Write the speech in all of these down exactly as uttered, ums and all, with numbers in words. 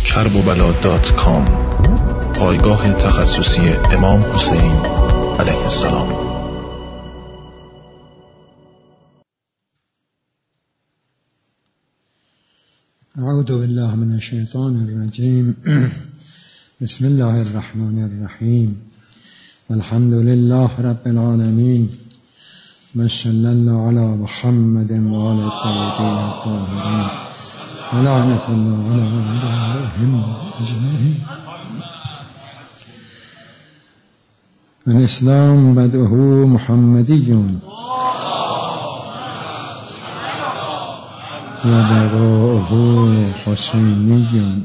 کرب و بلا دات کام، پایگاه تخصصی امام حسین علیه السلام. اعوذ بالله من الشیطان الرجیم. بسم الله الرحمن الرحیم. والحمد لله رب العالمین و صلی الله علی محمد و آل الطاهرین الطاهرین و لعنة الله علی اعدائهم اجمعین. الاسلام بدءه محمدی و بقاؤه حسینی.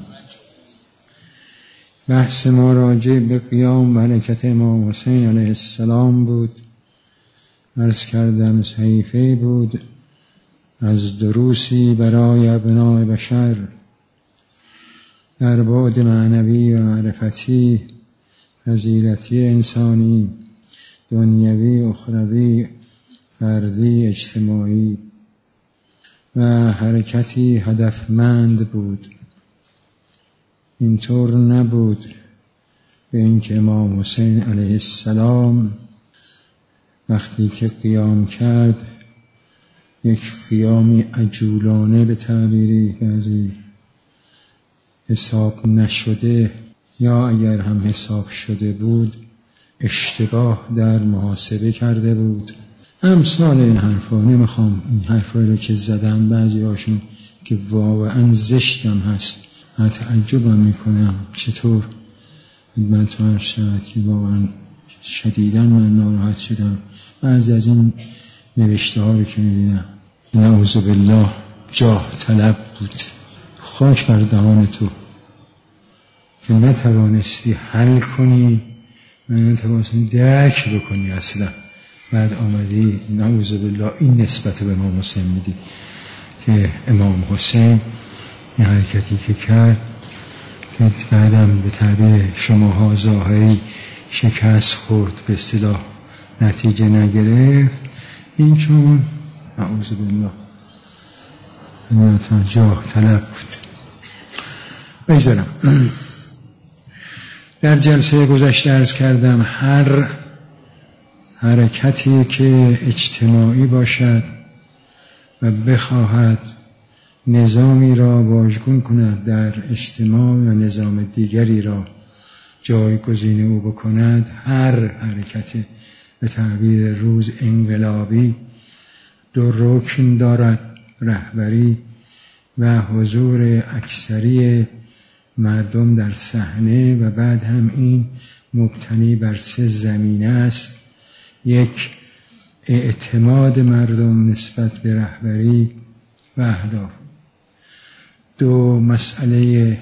بحث ما راجع به قیام و حرکت امام حسین علیه السلام بود. عرض کردم صحیفه بود از دروسی برای ابناء بشر در بعد معنوی و معرفتی، فضیلتی انسانی، دنیوی، اخروی، فردی، اجتماعی و حرکتی هدفمند بود. اینطور نبود به اینکه امام حسین علیه السلام وقتی که قیام کرد یک قیامی عجولانه به تعبیری بعضی حساب نشده، یا اگر هم حساب شده بود اشتباه در محاسبه کرده بود. امثال این حرفا. نمیخوام این حرفا رو که زدن بعضی هاشون که واقعا زشتم هست، من تعجبم میکنم چطور من تو عرض شود که واقعا شدیداً من ناراحت شدم بعضی از این نوشته ها رو که میبینم. نعوذ بالله جاه طلب بود. خاک بر دهان تو که نتوانستی حل کنی و نتوانستی درک بکنی اصلا، بعد آمدی نعوذ بالله این نسبت به امام حسین میدی که امام حسین این حرکتی که کرد که بعدم به تعبیر شماها ظاهری شکست خورد، به اصطلاح نتیجه نگرفت، این چون نعوذ بالله نیاتان جاه طلب بود. بگذارم در جلسه گذشته عرض کردم هر حرکتی که اجتماعی باشد و بخواهد نظامی را واژگون کند در اجتماع و نظام دیگری را جایگزین او بکند، هر حرکت به تعبیر روز انقلابی دو رکن دارد: رهبری و حضور اکثری مردم در صحنه، و بعد هم این مبتنی بر سه زمینه است: یک، اعتماد مردم نسبت به رهبری و اهداف; دو، مسئله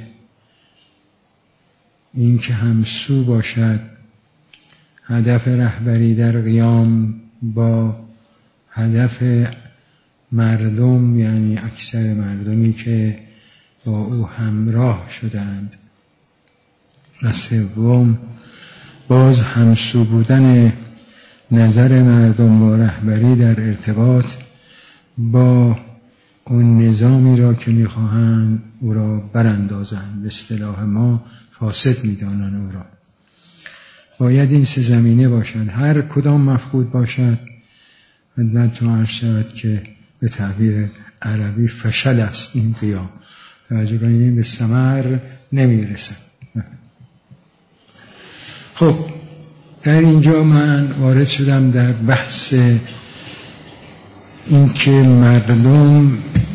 این که همسو باشد هدف رهبری در قیام با هدف مردم، یعنی اکثر مردمی که با او همراه شدند; و سوم، باز همسو بودن نظر مردم با رهبری در ارتباط با اون نظامی را که میخواهند او را براندازند، به اصطلاح ما فاسد میدانند او را. باید این سه زمینه باشند. هر کدام مفقود باشد خدمتتون عرض شود که به تعبیر عربی فشل است این قیام. توجه کنید، این به ثمر نمیرسد. خب در اینجا من وارد شدم در بحث این که مردم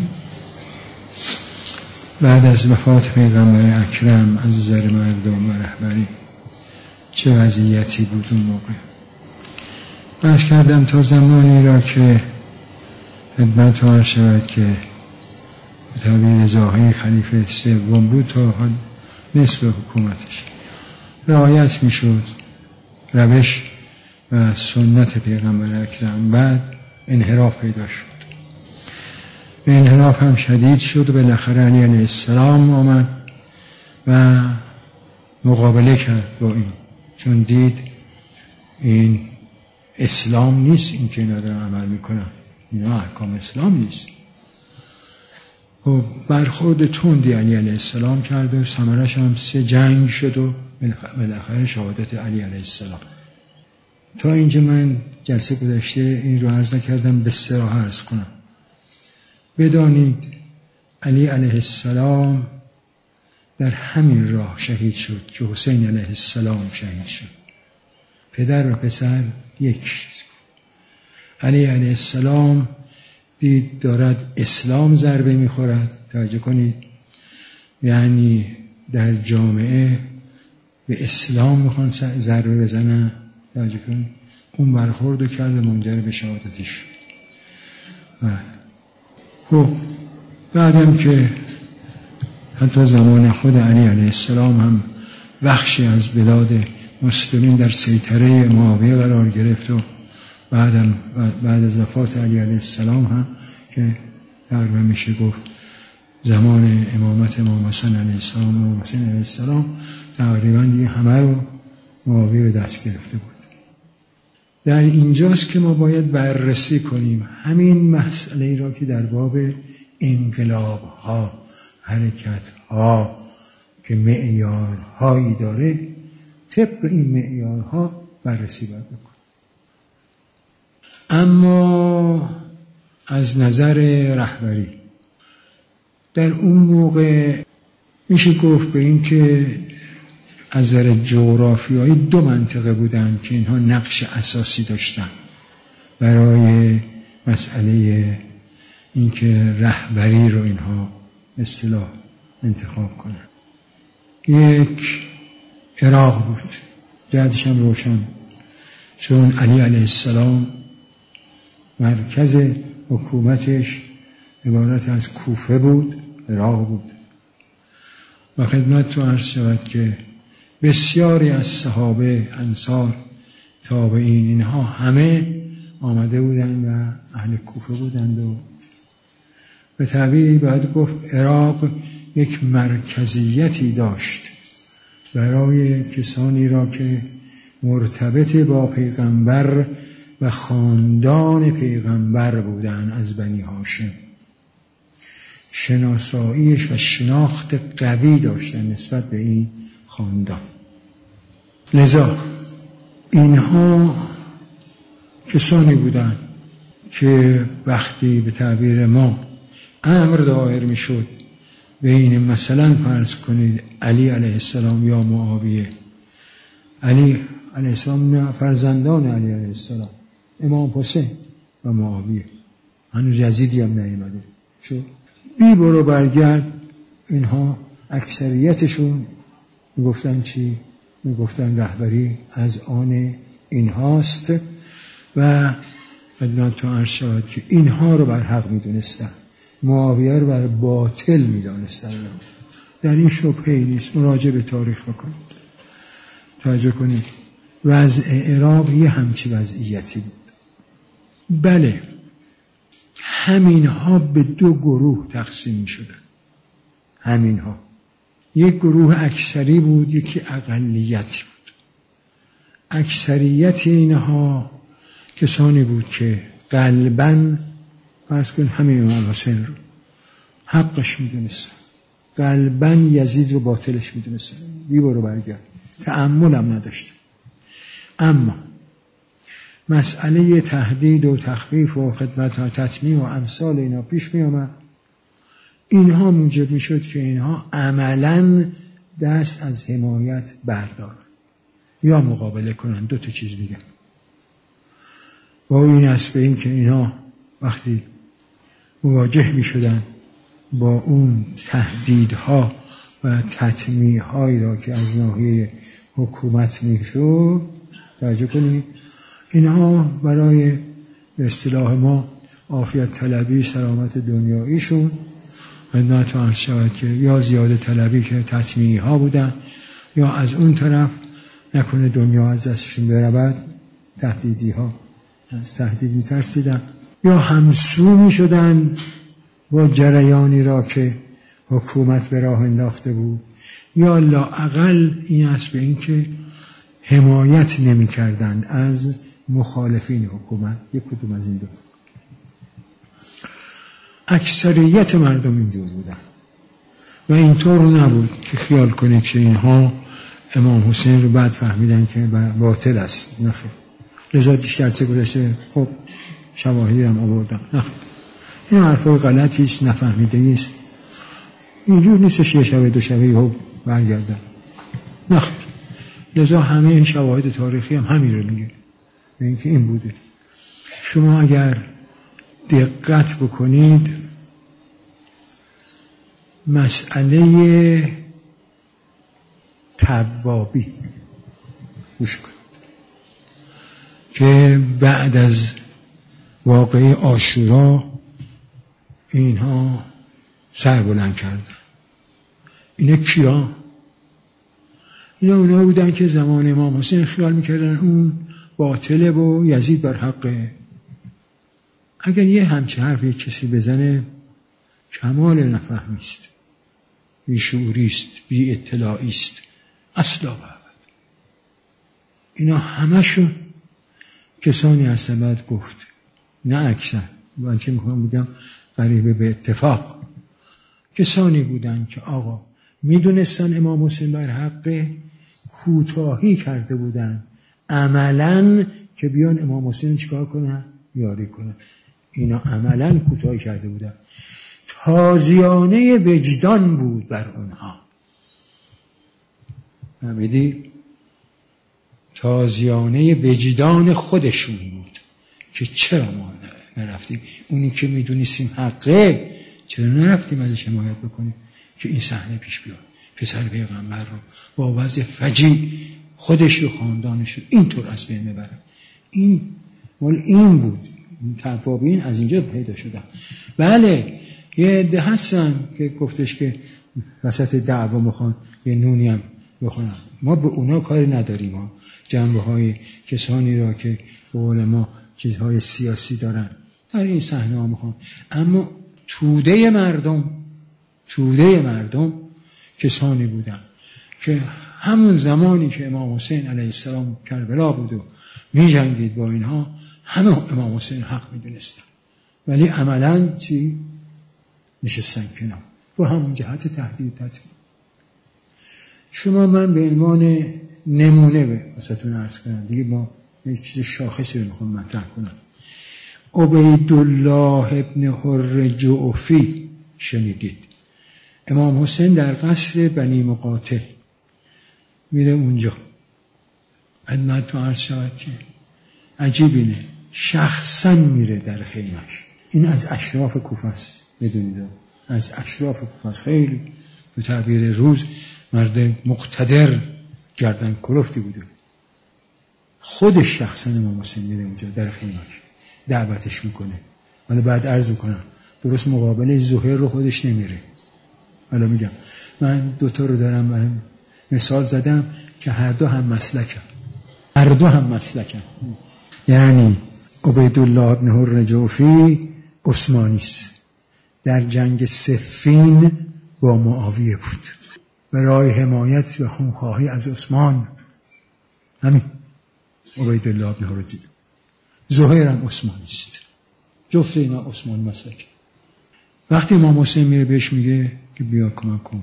بعد از وفات پیغمبر اکرم از نظر مردم و رهبری چه وضعیتی بود اون موقع. بحث کردم تا زمانی را که خدمت عرض شود که به تعبیر ظاهری خلیفه سوم بود تا نصف حکومتش رعایت میشد روش و سنت پیغمبر اکرم. بعد انحراف پیدا شد، به انحراف هم شدید شد و بالاخره علی علیه السلام آمد و مقابله کرد با این، چون دید این اسلام نیست این که اینا دارن عمل میکنن، اینا احکام اسلام نیست. خب برخورد تندی علی علیه السلام کرد و ثمرش هم سه جنگ شد و بالاخره شهادت علی علیه السلام. تا اینجا من جلسه گذشته این رو عرض نکردم، به صراحت عرض کنم. بدانید علی علیه السلام در همین راه شهید شد که حسین علیه السلام شهید شد. پدر و پسر یک چیز بود. علی علیه السلام دید دارد اسلام ضربه میخورد، توجه کنید، یعنی در جامعه به اسلام میخوان ضربه بزنن، توجه کنید، اون برخورد رو کرد منجر به شهادتش. خب بعدم که حتی زمان خود علی علیه السلام هم بخشی از بلاد مسلمین در سیطره معاویه قرار گرفت و بعدم بعد از وفات علی علیه السلام هم که تقریبا میشه گفت زمان امامت امام حسن علیه السلام و امام حسین علیه السلام تقریبا دیگه همه رو معاویه به دست گرفته بود. در اینجاست که ما باید بررسی کنیم همین مسئله را که در باب انقلاب ها، حرکت ها که معیارهایی داره، طبق این معیارها بررسی باید بکنیم. اما از نظر رهبری در اون موقع میشه گفت به این که از نظر جغرافیایی دو منطقه بودن که اینها نقش اساسی داشتن برای مسئله اینکه رهبری رو اینها اصطلاح انتخاب کنن. یک عراق بود، جهتش هم روشن، چون علی علیه السلام مرکز حکومتش عبارت از کوفه بود، عراق بود. و خدمت تو عرض شود که بسیاری از صحابه، انصار، تابعین، اینها همه آمده بودند و اهل کوفه بودند و به تعبیری باید گفت عراق یک مرکزیتی داشت برای کسانی را که مرتبط با پیغمبر و خاندان پیغمبر بودند از بنی هاشم. شناساییش و شناخت قوی داشتن نسبت به این خاندان. لذا اینها کسانی بودند که وقتی به تعبیر ما امر دایر می شد بین مثلا فرض کنید علی علیه السلام یا معاویه، علی علیه السلام فرزندان علی علیه السلام، امام حسین و معاویه، هنوز یزیدی هم نیامده شد، بی برو برگرد اینها اکثریتشون میگفتن چی؟ میگفتن رهبری از آن اینهاست و خدمتتون عرض شود که اینها رو بر حق میدونستن، معاویه رو بر باطل میدانستن. در این شبهه‌ای نیست، مراجعه به تاریخ بکنید، توجه کنید. وضع عراق یه همچی وضعیتی بود. بله، همینها به دو گروه تقسیم می شدن. همینها یک گروه اکثری بود، یکی اقلیتی بود. اکثریت اینها کسانی بود که قلباً فرض کن همین امام حسین رو حقش می دونستن، قلباً یزید رو باطلش می دونستن، بی برو برگرد، تأمل هم نداشتن. اما مسئله تهدید و تخفیف و خدمت و تطمیع و امثال اینا پیش می آمد، اینها موجب می شد که اینها عملاً دست از حمایت بردارن یا مقابله کنن. دو تا چیز دیگه با این است به این که اینها وقتی مواجه می شدن با اون تهدیدها و تطمیع‌هایی را که از ناحیه حکومت می شد، توجه کنید، اینها برای به اصطلاح ما عافیت طلبی، سلامت دنیاییشون خدمت عرض شود که یا زیاده طلبی که تطمیعی ها بودن، یا از اون طرف نکنه دنیا از دستشون برود، تهدیدی ها، از تهدید می ترسیدن، یا همسو می شدن با جریانی را که حکومت به راه انداخته بود، یا لااقل این است به این که حمایت نمی کردن از مخالفین حکومت. یک کدوم از این دو. اکثریت مردم اینجور بودن و اینطور نبود که خیال کنید که اینها امام حسین رو بعد فهمیدن که باطل است. نخیر. لذا بیشتر چه گذشته خب شواهدی هم آوردن. نخیر. این حرفای غلطی است، نفهمیده است. اینجور نیست یه شبه دو شبه ها برگردن. نخیر. لذا همه این شواهد تاریخی هم همین رو میگه، اینکه این بوده. شما اگر دقت بکنید مسئله توابی گوش کنید که بعد از واقعه عاشورا اینها سر بلند کردن. اینا کیا؟ اینا اونا بودن که زمان امام حسین خیال میکردن اون باطله و یزید بر حقه. اگر یه همچه حرفی کسی بزنه کمال نفهمیست، بی شعوریست، بی اطلاعیست، اصلا بابد. اینا همشون کسانی از سبد گفت، نه اکثر، من چه میخوام بگم قریبه به اتفاق، کسانی بودن که آقا میدونستن امام حسین بر حقه، کوتاهی کرده بودن عملاً که بیان امام حسین چیکار کنن؟ یاری کنن. اینا عملاً کوتاهی کرده بودن. تازیانه وجدان بود بر اونها. فهمیدی؟ تازیانه وجدان خودشون بود که چرا ما نرفتیم؟ اونی که میدونستیم حقه چرا نرفتیم ازش حمایت بکنیم که این صحنه پیش بیاد؟ پسر پیغمبر رو با وضع فجیع خودش و خاندانش رو اینطور از بین ببره. این مال این بود. توابین از اینجا پیدا شدن. بله یه عده هستن که گفتش که وسط دعوا میخوان یه نونی هم بخونن. ما به اونا کاری نداریم. ما جنبه های کسانی را که به قول ما چیزهای سیاسی دارن در این صحنه ها میخوان. اما توده مردم توده مردم کسانی بودن که همون زمانی که امام حسین علیه السلام کربلا بود و می جنگید با اینها، همه امام حسین حق می دونستن، ولی عملاً چی؟ نشستن کنار با همون جهت تهدید تطبیق. شما من به عنوان نمونه به واسهتون عرض کنم دیگه، ما یک چیز شاخصی رو میخوام مطرح کنم. عبیدالله ابن حر جعفی شنیدید؟ امام حسین در قصر بنی مقاتل میره اونجا، خدمت تو عرض شود که عجیب اینه شخصا میره در خیمش. این از اشراف کوفه است، بدونید از اشراف کوفه است. خیلی به تعبیر روز مرد مقتدر گردن کلفتی بوده. خودش شخصا امام حسین میره اونجا در خیمش دعوتش میکنه. حالا بعد عرض میکنم درست مقابل زهیر رو خودش نمیره. حالا میگم من دوتا رو دارم من مثال زدم که هر دو هم مسلکن، هر دو هم مسلکن. یعنی عبیدالله ابن حر جعفی عثمانیست، در جنگ صفین با معاویه بود برای حمایت و خونخواهی از عثمان. همین عبیدالله ابن حر جعفی. زهیر هم عثمانیست، جفت اینا عثمانی مسلک. وقتی امام حسین میره بهش میگه که بیا کمک کن،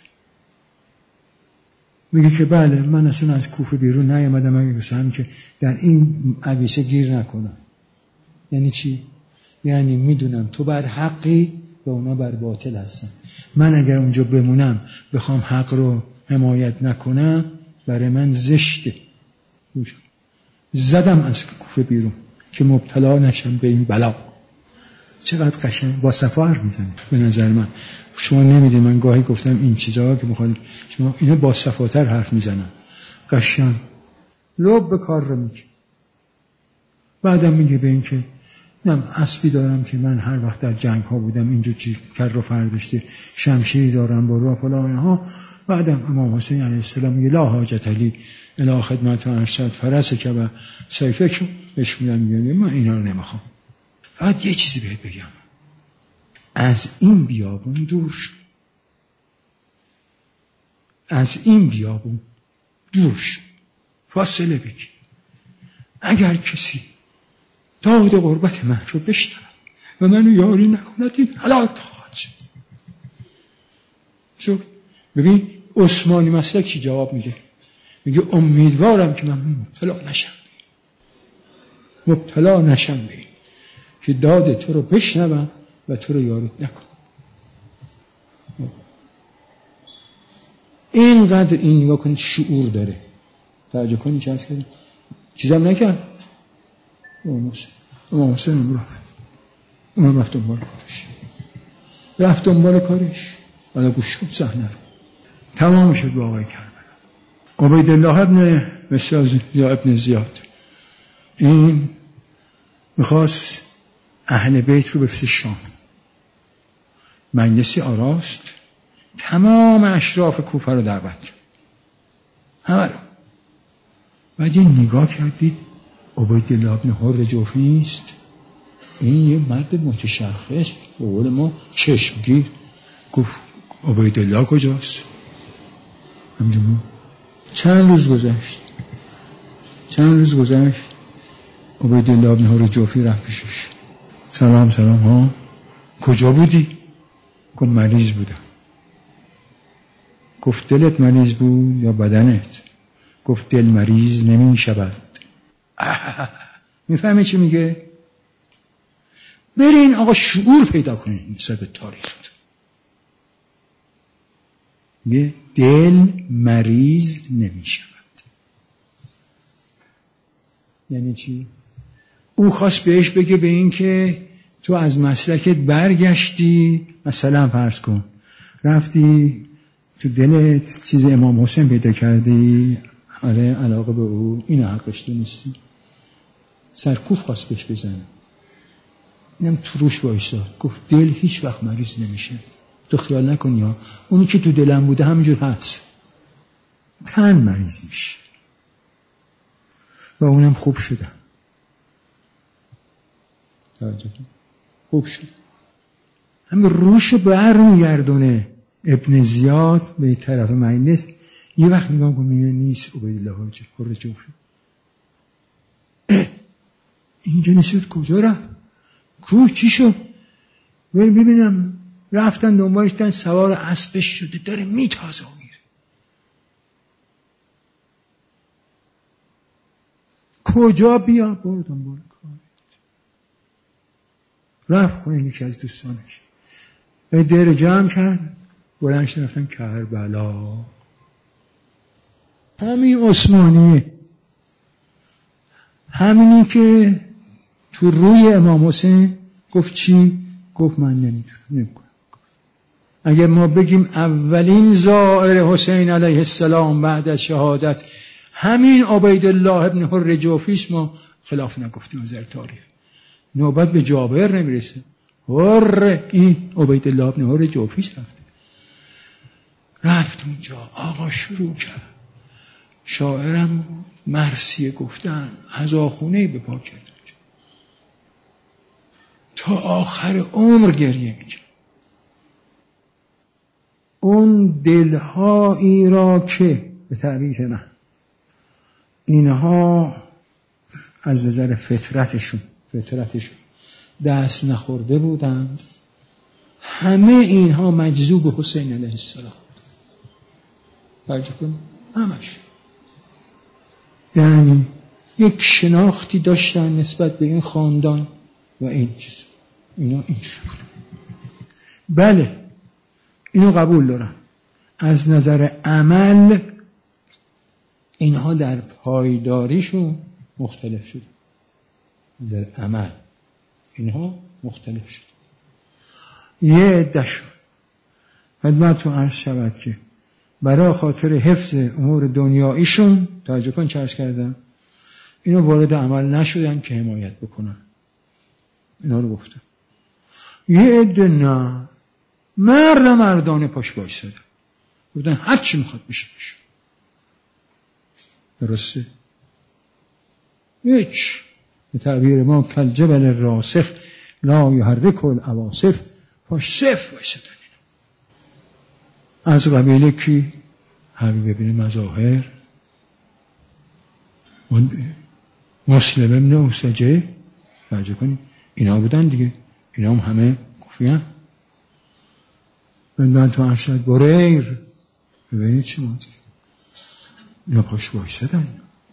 میگه که بله من اصلا از کوفه بیرون نیامدم اگه بسهم که در این عویسه گیر نکنم. یعنی چی؟ یعنی میدونم تو بر حقی و اونا بر باطل هستن. من اگر اونجا بمونم بخوام حق رو حمایت نکنم برای من زشته. زدم از کوفه بیرون که مبتلا نشم به این بلا. چقدر قشنگ با صفا حرف میزنه به نظر من. شما نمیدید من گاهی گفتم این چیزها که میخواد شما اینا با صفاتر حرف میزنن، قشنگ لب به کار رو میگه. بعدم میگه به این که نم اسبی دارم که من هر وقت در جنگ ها بودم اینجا چی کر و فر داشته، شمشیری دارم با راه فلان اینها. بعدم امام حسین علیه السلام میگه لا حاجت علی الی خدمت ارشد فرس که و سیفک بهش میگم میگه من اینا رو نمیخوام. بعد یه چیزی بهت بگم، از این بیابون دور شو، از این بیابون دور شو، فاصله بگیر. اگر کسی داد قربت من رو بشنود و منو یاری نکند این هلاک خواهد شد. شو ببین عثمانی مسلک چی جواب میده؟ میگه امیدوارم که من مبتلا نشم مبتلا نشم به این که داد تو رو بشنوم و تو رو یاریت نکنم. اینقدر این نگاه کنید شعور داره. توجه کنید چه هست کنید چیزم نکرد. امام حسین امام حسین امرو اونم رفت دنبال کارش رفت دنبال کارش حالا گوش کن صحنه رو. تمام شد با آقای کربلا. عبیدالله ابن مسعود یا ابن زیاد این میخواست اهل بیت رو بفرسته شام. مجلسی آراست، تمام اشراف کوفه رو دعوت کرد، همه رو. بعد این نگاه کردید عبیدالله ابن حر جوفی نیست، این یه مرد متشخص به قول ما چشمگیر. گفت عبیدالله کجاست؟ همجور چند روز گذشت چند روز گذشت عبیدالله ابن حر جوفی رفت پیشش. سلام سلام ها کجا بودی؟ گفت مریض بودم. گفت دلت مریض بود یا بدنت؟ گفت دل مریض نمی شود. میفهمی چی میگه؟ برین آقا شعور پیدا کنین نسبت به تاریخ. میگه دل مریض نمی شود. یعنی چی؟ او خواست بهش بگه به این که تو از مسلکت برگشتی، مثلا فرض کن رفتی تو دلت چیز امام حسین پیدا کردی، آره علاقه به او، این حقش تو نیستی. سرکوف خواست بهش بزنه، اینم تو روش وایساد. گفت دل هیچ وقت مریض نمیشه، تو خیال نکنی ها، اونی که تو دلم بوده همینجور هست، تن مریض میشه و اونم خوب شده. خوب شد. همین روش برمیگردونه ابن زیاد به طرف مجلس. یه وقت نگاه کنم میگه نیست عبیدالله حر جوفی. اینجا نسید کجا رفت؟ کوه چی شد؟ بریم ببینم. رفتن دنبالش، دن سوار اسبش شده داره میتازه و میره. کجا بیا؟ برو دنبال کار. رفت خونه یکی از دوستانش، به در جمع کرد، بلنش رفتن کربلا. همین عثمانیه، همینی که تو روی امام حسین گفت چی؟ گفت من نمیتونم نمیکنم. اگر ما بگیم اولین زائر حسین علیه السلام بعد از شهادت همین عبیدالله ابن حر جوفی است، ما خلاف نگفتیم از تاریخ. نوبت به جابر نمیرسه. حر این عبیدالله ابن حر جوفی رفته. رفت اونجا آقا شروع کرد. شاعرم مرثیه گفتن، از آخونه به پا کرد تا آخر عمر گریه میکرد. اون دلهایی را که به تعبیر من اینها از نظر فطرتشون فطرتشون دست نخورده بودند، همه اینها مجذوب حسین علیه السلام. توجه کن، همش یعنی یک شناختی داشتن نسبت به این خاندان و این چیز، اینا اینجوری بود. بله اینو قبول دارم، از نظر عمل اینها در پایداریشون مختلف شد. از نظر عمل اینها مختلف شد. یه عده‌شون خدمتتون عرض شود که برای خاطر حفظ امور دنیاییشون، توجه کن چه عرض کردم، اینا وارد عمل نشدن که حمایت بکنن. اینا رو گفتم. یه عده نه، مرد مردانه پاش بایستادن، گفتن هر چی میخواد بشه بشه. درسته؟ هیچ به تعبیر ما کل جبل راسخ لا یحرک العواصف، پاش صفر بایستادن. از قبیله کی؟ همین ببینیم مظاهر مسلم ابن اوسجه، توجه کنید اینا بودن دیگه. اینا هم همه کوفیان. من تو ارشد بریر ببینید چی ماندی اینا پاش بایستدن.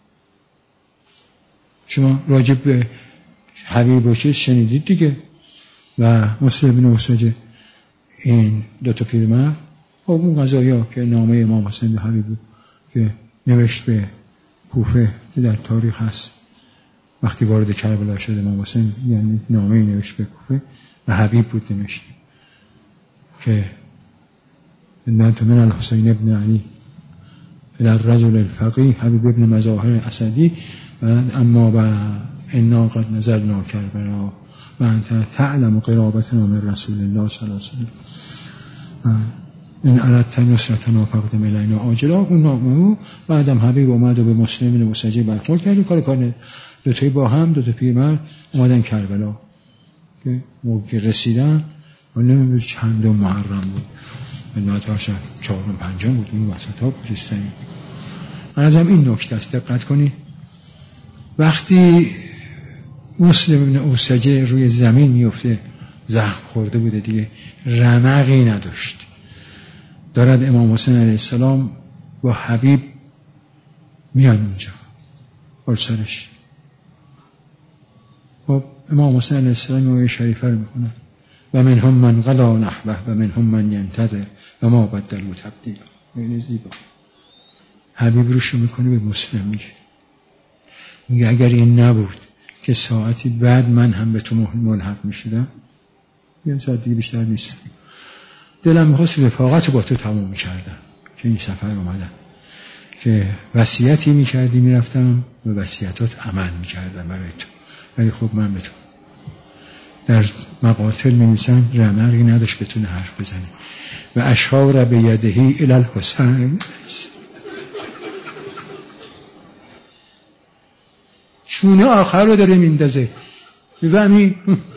شما راجب به حبیب و چیز شنیدید دیگه. و مسلم بن اوسجه این دوتا پیرمرد خب اون قضایی ها که نامه امام حسین به حبیب بود که نوشت به کوفه که در تاریخ هست وقتی وارد کربلا شد امام حسین یعنی نامه نوشت به کوفه و حبیب بود نوشت که من من الحسین ابن علی الى الرجل الفقیه حبیب ابن مظاهر اسدی و اما و انا قد نزلنا کربلا و انت تعلم قرابتنا من رسول الله صلی الله علیه وسلم این اردت نصرتنا فقدم الینا عاجلا. اون نامه بعدم حبیب اومد و به مسلم بن اوسجه برخورد کرد. کار کار دوتایی با هم دوتا پیرمرد اومدن کربلا که موقع رسیدن و نمیدونم چندم محرم بود خدمت ها چهارم پنجم بود این وسط ها بودستانی. منظرم این نکته است دقت کنی. وقتی مسلم بن اوسجه روی زمین میفته زخم خورده بوده دیگه رمقی نداشت. دارد امام حسین علیه السلام با حبیب میان اونجا بر سرش. خب امام حسین علیه السلام نوعی شریفه رو میخونن و من هم من قضا نحوه و من هم من ینتظر و ما بدلوا تبدیلا. این زیبا حبیب روشو میکنه به مسلم میگه میگه اگر این نبود که ساعتی بعد من هم به تو ملحق میشدم یه ساعت دیگه بیشتر نیست دلم میخواست رفاقت با تو تموم میکردم که این سفر اومدم که وصیتی میکردی میرفتم و وصیتات عمل میکردم برای تو. ولی خب من به تو در مقاتل می‌نویسن رمقی نداشت بتونه حرف بزنه و اشار به یدهی الی الحسین چونه آخر رو داره میندازه بفهمی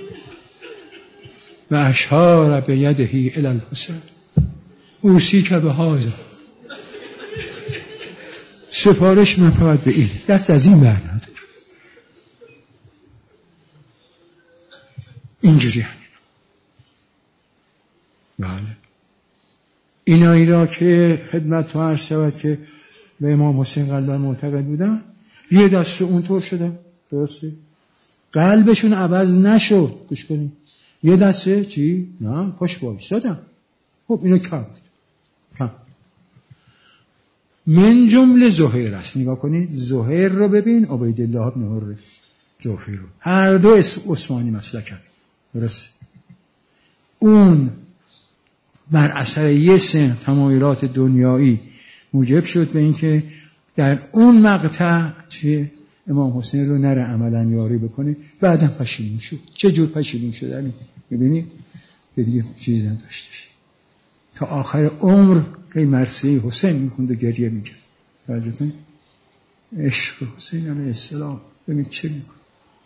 و اشار به یدهی الی الحسین اوسی که به هازا سفارش من فقط به این دست از این بر نداره. اینجوری همین بله اینایی را که خدمت تو عرض شود که به امام حسین قلبا معتقد بودن یه دست اونطور شدن درسته قلبشون عوض نشد. گوش کنید یه دسته چی؟ نه پاش بایستادن. خب اینو کم بود کم من جمله زهیر است. نگاه کنید زهیر رو ببین عبیدالله بن حر جوفی رو هر دو عثمانی مسلکن درست. اون بر اثر یه سن تمایلات دنیایی موجب شد به این که در اون مقطع چه امام حسین رو نره عملا یاری بکنه بعدم پشیمون شد. چه جور پشیمون شد میبینی که دیگه چیز نداشتش تا آخر عمر که مرثیه حسین میخوند و گریه میکرد. فرجتون عشق حسین علیه السلام ببین چه میکنه.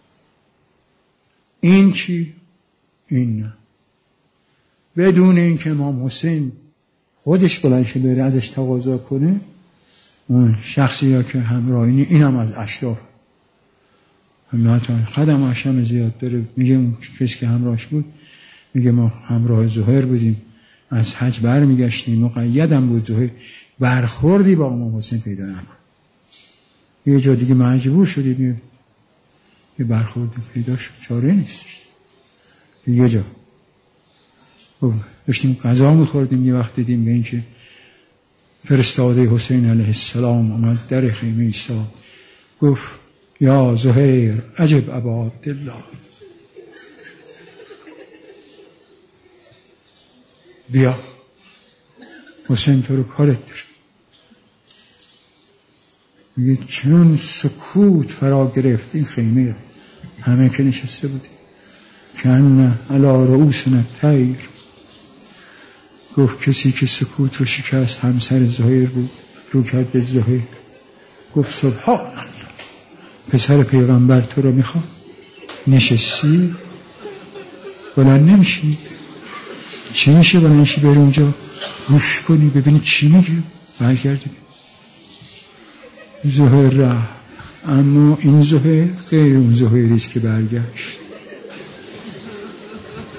این چی؟ این نه. بدون اینکه امام حسین خودش بلند شه بره ازش تقاضا کنه اون شخصی ها که همراهینی اینم از اشراف همراهتان خدم هاشم زیاد داره میگه اون کسی که همراهش بود میگه ما همراه زهیر بودیم از حج بر میگشتیم مقیدم بود زهیر برخوردی با امام حسین پیدا نکن. یه جا دیگه مجبور شدیم یه برخوردی پیدا شد چاره نیست. یه جا داشتیم غذا میخوردیم یه وقت دیدیم به این که فرستاده حسین علیه السلام اومد در خیمه ایستاد گفت یا زهیر عجب ابا عبدالله بیا حسین تو رو کارت داره. میگه چون سکوت فرا گرفت این خیمه همه که نشسته بودیم کن علا رؤوسنا الطیر. گفت کسی که سکوت رو شکست همسر زهیر بود رو کرد به زهیر گفت سبحان الله پسر پیغمبر تو رو میخواد نشستی بلند نمیشی چی میشه بلند نشی بری اونجا گوش کنی ببینی چی میگه برگردی. زهیر رفت اما این زهیر غیر اون زهیریست که برگشت.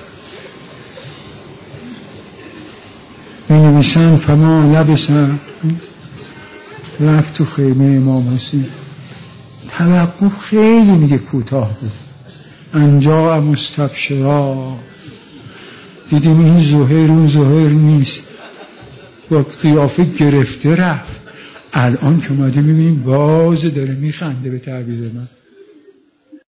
می نویسن فما لبسن رفت تو خیمه امام حسین. توقف خیلی میگه کوتاه بود. انجا مستبشرا، دیدیم این زهیر اون زهیر نیست، با قیافه گرفته رفت. الان که اومده میبینیم باز داره میخنده به تعبیر من.